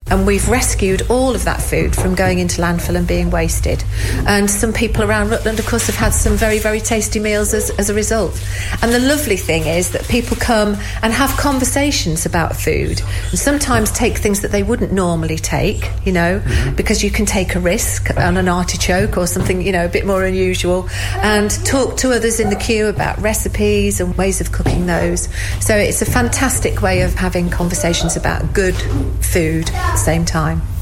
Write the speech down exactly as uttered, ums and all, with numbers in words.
And we've rescued all of that food from going into landfill and being wasted. And some people around Rutland, of course, have had some very, very tasty meals as, as a result. And the lovely thing is that people come and have conversations about food, and sometimes take things that they wouldn't normally take, you know, mm-hmm. because you can take a risk on an artichoke or something, you know, a bit more unusual, and talk to others in the queue about recipes and ways of cooking those. So it's a fantastic way of having conversations about good food at the same time.